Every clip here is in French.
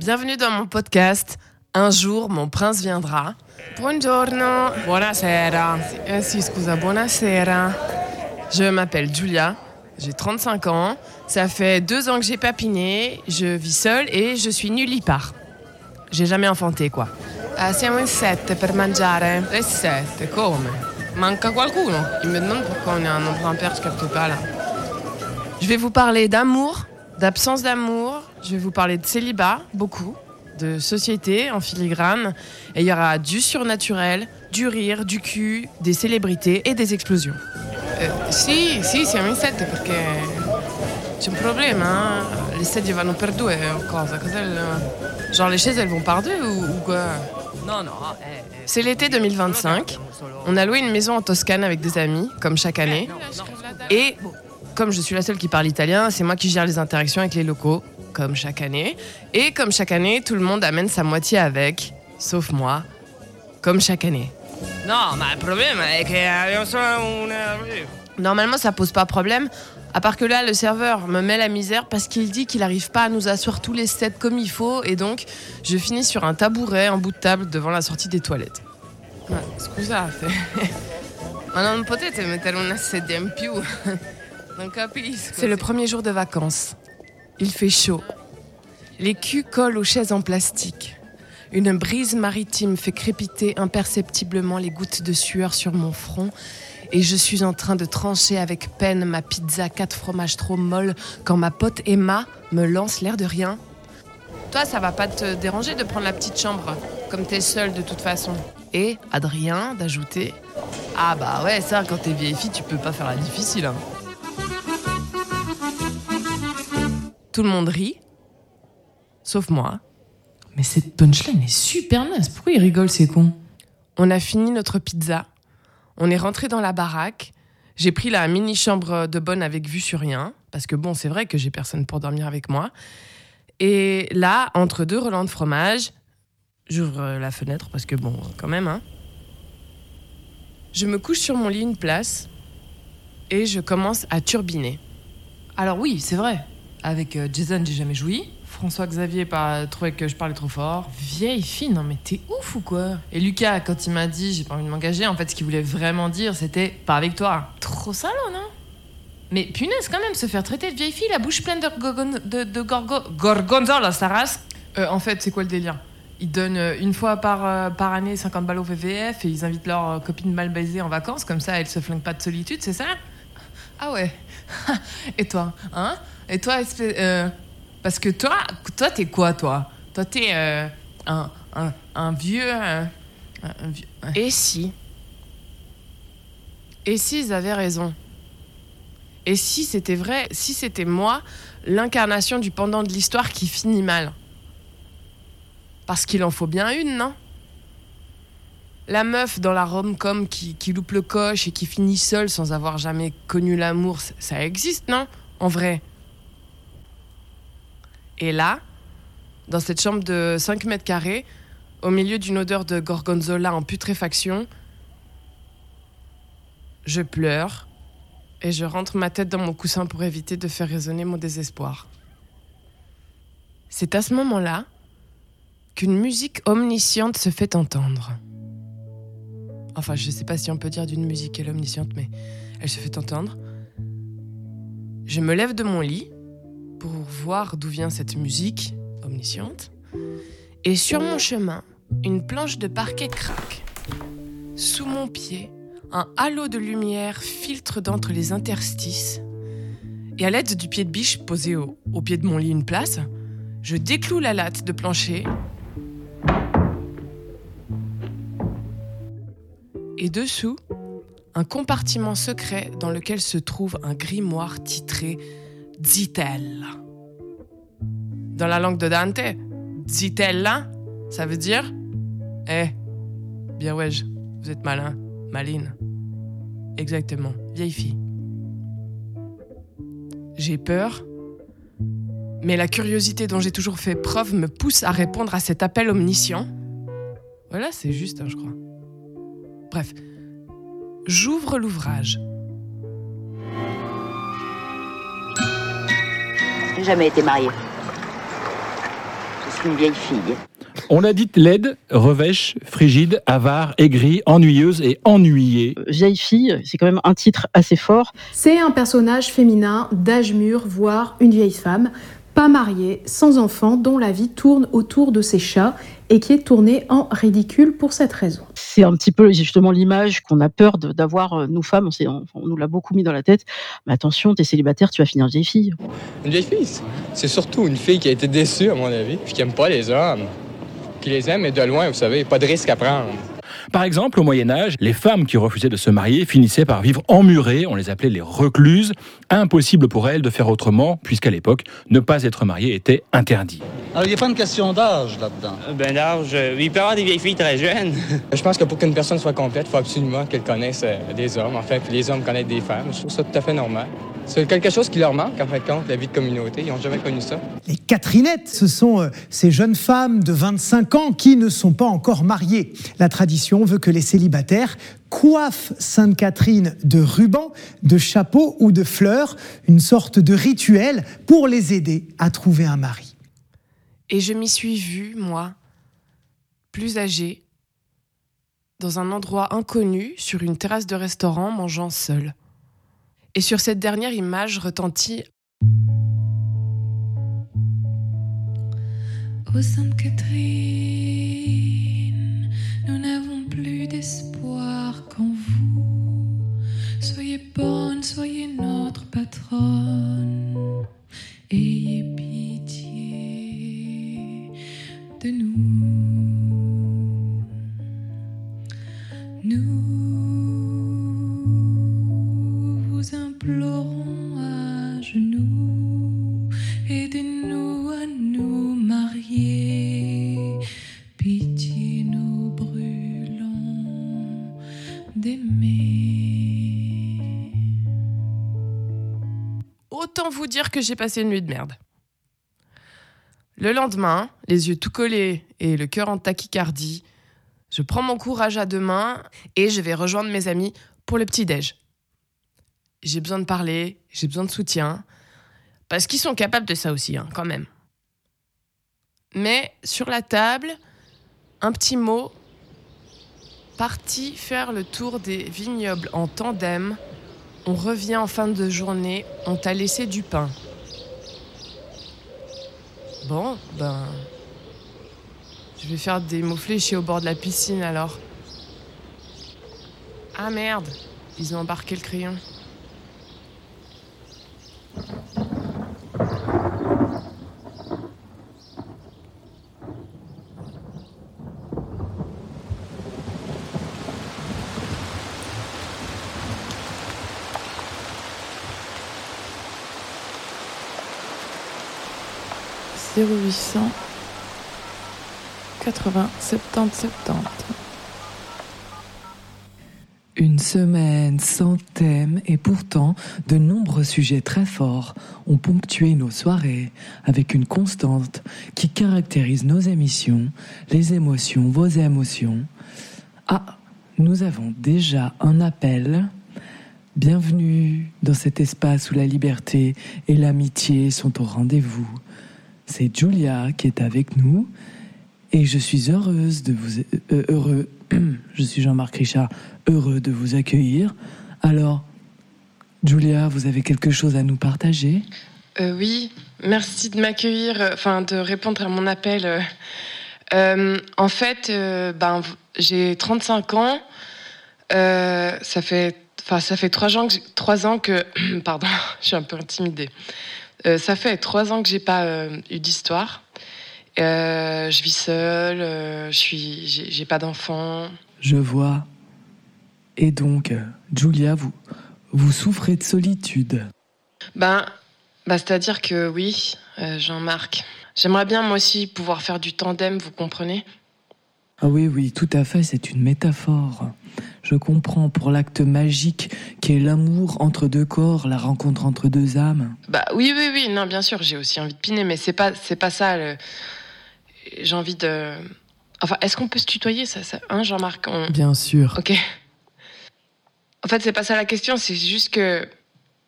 Bienvenue dans mon podcast. Un jour, mon prince viendra. Buongiorno. Buonasera. Si, scusa, buonasera. Je m'appelle Giulia, j'ai 35 ans. Ça fait 2 ans que j'ai papiné, je vis seule et je suis nullipare. J'ai jamais enfanté, quoi. Siamo in 7 per mangiare. Le 7, come? Manca qualcuno? Il me demande pourquoi on est un nombre impair, je capte pas là. Je vais vous parler d'amour, d'absence d'amour. Je vais vous parler de célibat, beaucoup, de société en filigrane. Et il y aura du surnaturel, du rire, du cul, des célébrités et des explosions. Sì, siamo in 7 perché c'è un problema. Les sedie vanno per 2 o cosa? Genre les chaises elles vont par 2 ou quoi? Non. C'est l'été 2025. On a loué une maison en Toscane avec des amis, comme chaque année. Et comme je suis la seule qui parle italien, c'est moi qui gère les interactions avec les locaux, comme chaque année. Et comme chaque année, tout le monde amène sa moitié avec, sauf moi, comme chaque année. Non, mais le problème est que normalement, ça pose pas problème. À part que là, le serveur me met la misère parce qu'il dit qu'il n'arrive pas à nous asseoir tous les 7 comme il faut. Et donc, je finis sur un tabouret en bout de table devant la sortie des toilettes. Scusate. Ma non potete mettere una sedia in più. Non capisco. C'est le premier jour de vacances. Il fait chaud. Les culs collent aux chaises en plastique. Une brise maritime fait crépiter imperceptiblement les gouttes de sueur sur mon front et je suis en train de trancher avec peine ma pizza 4 fromages trop molle quand ma pote Emma me lance l'air de rien. Toi, ça va pas te déranger de prendre la petite chambre, comme t'es seule de toute façon. Et Adrien d'ajouter: ah bah ouais, ça, quand t'es vieille fille, tu peux pas faire la difficile. Hein. Tout le monde rit, sauf moi. Mais cette punchline est super naze. Pourquoi il rigole, c'est con? On a fini notre pizza. On est rentré dans la baraque. J'ai pris la mini-chambre de bonne avec vue sur rien. Parce que bon, c'est vrai que j'ai personne pour dormir avec moi. Et là, entre 2 relents de fromage, j'ouvre la fenêtre parce que bon, quand même, hein. Je me couche sur mon lit une place et je commence à turbiner. Alors oui, c'est vrai. Avec Jason, j'ai jamais joui. François-Xavier trouvait que je parlais trop fort. Vieille fille, non mais t'es ouf ou quoi? Et Lucas, quand il m'a dit j'ai pas envie de m'engager, en fait ce qu'il voulait vraiment dire c'était pas avec toi. Trop salaud, non? Mais punaise quand même, se faire traiter de vieille fille, la bouche pleine de gorgonzola, sa race. En fait, c'est quoi le délire? Ils donnent une fois par année 50 balles au VVF et ils invitent leur copine mal baisée en vacances, comme ça elle se flingue pas de solitude, c'est ça? Ah ouais. Et toi, hein? Et toi, parce que toi, t'es quoi, toi? Toi, t'es un vieux... un vieux... Et si ils avaient raison? Et si c'était vrai? Si c'était moi, l'incarnation du pendant de l'histoire qui finit mal? Parce qu'il en faut bien une, non? La meuf dans la rom-com qui loupe le coche et qui finit seule sans avoir jamais connu l'amour, ça existe, non? En vrai. Et là, dans cette chambre de 5 mètres carrés, au milieu d'une odeur de gorgonzola en putréfaction, je pleure et je rentre ma tête dans mon coussin pour éviter de faire résonner mon désespoir. C'est à ce moment-là qu'une musique omnisciente se fait entendre. Enfin, je sais pas si on peut dire d'une musique elle est omnisciente, mais elle se fait entendre. Je me lève de mon lit pour voir d'où vient cette musique omnisciente. Et sur mon chemin, une planche de parquet craque. Sous mon pied, un halo de lumière filtre d'entre les interstices. Et à l'aide du pied de biche posé au pied de mon lit une place, je décloue la latte de plancher. Et dessous, un compartiment secret dans lequel se trouve un grimoire titré Zitella. Dans la langue de Dante, Zitella, ça veut dire bien wesh, vous êtes malin, maline. Exactement, vieille fille. J'ai peur, mais la curiosité dont j'ai toujours fait preuve me pousse à répondre à cet appel omniscient. Voilà, c'est juste, je crois. Bref, j'ouvre l'ouvrage. J'ai jamais été mariée. une vieille fille. On l'a dit laide, revêche, frigide, avare, aigrie, ennuyeuse et ennuyée. Vieille fille, c'est quand même un titre assez fort. C'est un personnage féminin d'âge mûr, voire une vieille femme, pas mariée, sans enfant, dont la vie tourne autour de ses chats et qui est tournée en ridicule pour cette raison. C'est un petit peu justement l'image qu'on a peur d'avoir, nous femmes, on nous l'a beaucoup mis dans la tête. Mais attention, t'es célibataire, tu vas finir vieille fille. Une vieille fille, c'est surtout une fille qui a été déçue, à mon avis, puis qui aime pas les hommes. Qui les aime, mais de loin, vous savez, pas de risque à prendre. Par exemple, au Moyen-Âge, les femmes qui refusaient de se marier finissaient par vivre emmurées, on les appelait les recluses. Impossible pour elles de faire autrement, puisqu'à l'époque, ne pas être mariée était interdit. Alors, il n'y a pas une question d'âge là-dedans. D'âge, il peut y avoir des vieilles filles très jeunes. Je pense que pour qu'une personne soit complète, il faut absolument qu'elle connaisse des hommes, en fait, puis les hommes connaissent des femmes. Je trouve ça tout à fait normal. C'est quelque chose qui leur manque, en fin de compte, la vie de communauté. Ils n'ont jamais connu ça. Les Catherinettes, ce sont ces jeunes femmes de 25 ans qui ne sont pas encore mariées. La tradition veut que les célibataires coiffent Sainte Catherine de rubans, de chapeaux ou de fleurs, une sorte de rituel pour les aider à trouver un mari. Et je m'y suis vue, moi, plus âgée, dans un endroit inconnu, sur une terrasse de restaurant, mangeant seule. Et sur cette dernière image retentit Ô Sainte Catherine, nous n'avons plus d'espoir qu'en vous. Soyez bonne, soyez notre patronne. Ayez pitié de nous. Nous vous implorons à genoux. Aidez-nous à nous marier. Pitié nous brûlons d'aimer. Autant vous dire que j'ai passé une nuit de merde. Le lendemain, les yeux tout collés et le cœur en tachycardie, je prends mon courage à deux mains et je vais rejoindre mes amis pour le petit-déj. J'ai besoin de parler, j'ai besoin de soutien, parce qu'ils sont capables de ça aussi, quand même. Mais sur la table, un petit mot, parti faire le tour des vignobles en tandem, on revient en fin de journée, on t'a laissé du pain. Bon, je vais faire des mots fléchés au bord de la piscine alors. Ah merde, ils ont embarqué le crayon. « 0800 80 70 70. Une semaine sans thème et pourtant de nombreux sujets très forts ont ponctué nos soirées avec une constante qui caractérise nos émissions, les émotions, vos émotions. Ah, nous avons déjà un appel. Bienvenue dans cet espace où la liberté et l'amitié sont au rendez-vous. C'est Julia qui est avec nous et je suis heureuse de vous... je suis Jean-Marc Richard, heureux de vous accueillir. Alors, Julia, vous avez quelque chose à nous partager ? Oui, merci de m'accueillir, de répondre à mon appel. En fait, j'ai 35 ans. Ça fait 3 ans que... Pardon, je suis un peu intimidée. Ça fait 3 ans que j'ai pas eu d'histoire. Je vis seule, j'ai pas d'enfant. Je vois. Et donc, Julia, vous souffrez de solitude. C'est-à-dire que oui, Jean-Marc. J'aimerais bien moi aussi pouvoir faire du tandem, vous comprenez ? Ah oui, tout à fait, c'est une métaphore. Je comprends, pour l'acte magique qui est l'amour entre deux corps, la rencontre entre deux âmes. Oui, non, bien sûr, j'ai aussi envie de piner, mais c'est pas ça. J'ai envie de... Enfin, est-ce qu'on peut se tutoyer, ça hein, Jean-Marc ? Bien sûr. Ok. En fait, c'est pas ça la question, c'est juste que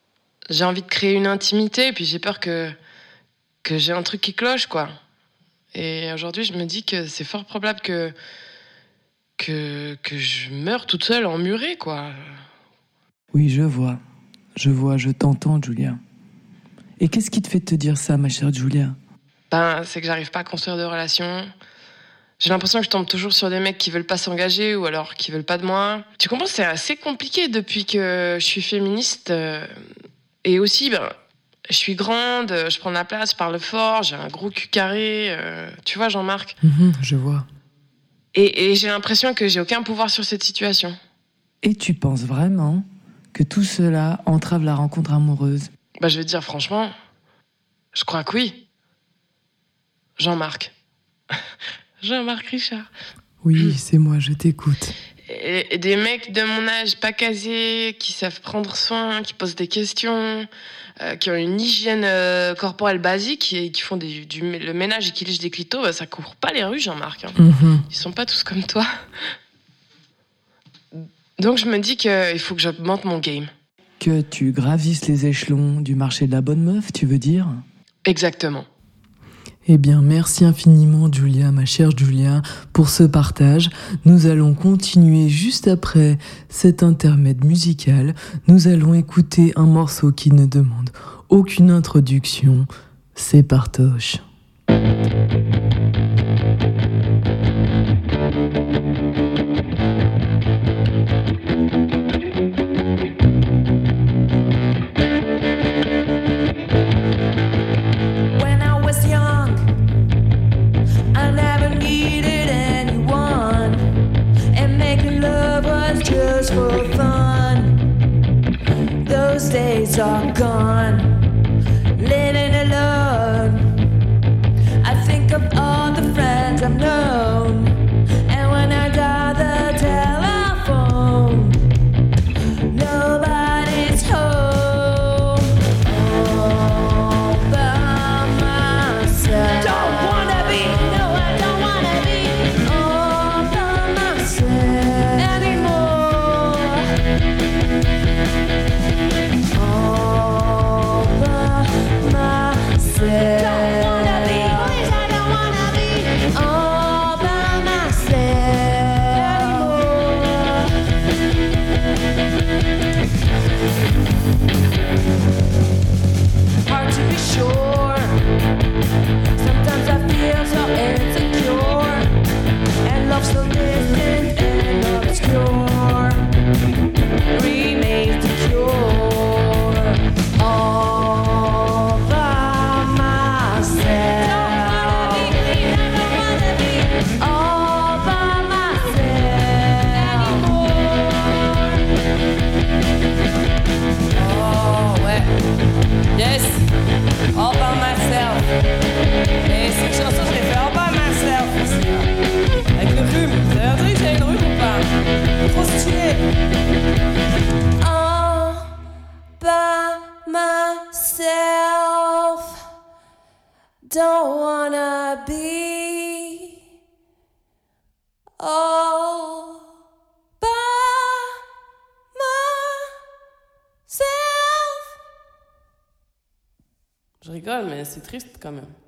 j'ai envie de créer une intimité, et puis j'ai peur que j'ai un truc qui cloche, quoi. Et aujourd'hui, je me dis que c'est fort probable que je meure toute seule emmurée, quoi. Oui, je vois, je t'entends, Julia. Et qu'est-ce qui te fait te dire ça, ma chère Julia ? C'est que j'arrive pas à construire de relations. J'ai l'impression que je tombe toujours sur des mecs qui veulent pas s'engager ou alors qui veulent pas de moi. Tu comprends, c'est assez compliqué depuis que je suis féministe. Et aussi, je suis grande, je prends de la place, je parle fort, j'ai un gros cul carré. Tu vois, Jean-Marc ? Je vois. Et j'ai l'impression que j'ai aucun pouvoir sur cette situation. Et tu penses vraiment que tout cela entrave la rencontre amoureuse ? Je vais te dire franchement, je crois que oui. Jean-Marc. Jean-Marc Richard. Oui, c'est moi, je t'écoute. Et des mecs de mon âge pas casés, qui savent prendre soin, qui posent des questions, qui ont une hygiène corporelle basique et qui font le ménage et qui lèchent des clitos, ça court pas les rues, Jean-Marc. Ils sont pas tous comme toi. Donc je me dis qu'il faut que j'augmente mon game. Que tu gravisses les échelons du marché de la bonne meuf, tu veux dire ? Exactement. Eh bien, merci infiniment, Julia, ma chère Julia, pour ce partage. Nous allons continuer juste après cet intermède musical. Nous allons écouter un morceau qui ne demande aucune introduction. C'est Partoche. Days are gone, living alone. I think of all the friends I've known, and when I dial the telephone, nobody's home. All by myself. Don't wanna be, no, I don't wanna be all by myself anymore. Hard to be sure. Sometimes I feel so insecure, and love so distant and obscure remains the cure. All by myself. Don't wanna be all by myself anymore. Oh ouais. Yes, all by myself. Et cette chanson, je l'ai fait all by myself aussi. Avec le rhume. Vous avez entendu que j'avais le rhume ou pas ? Trop stylé. All by myself. Don't wanna be all by myself. Je rigole, mais c'est triste quand même.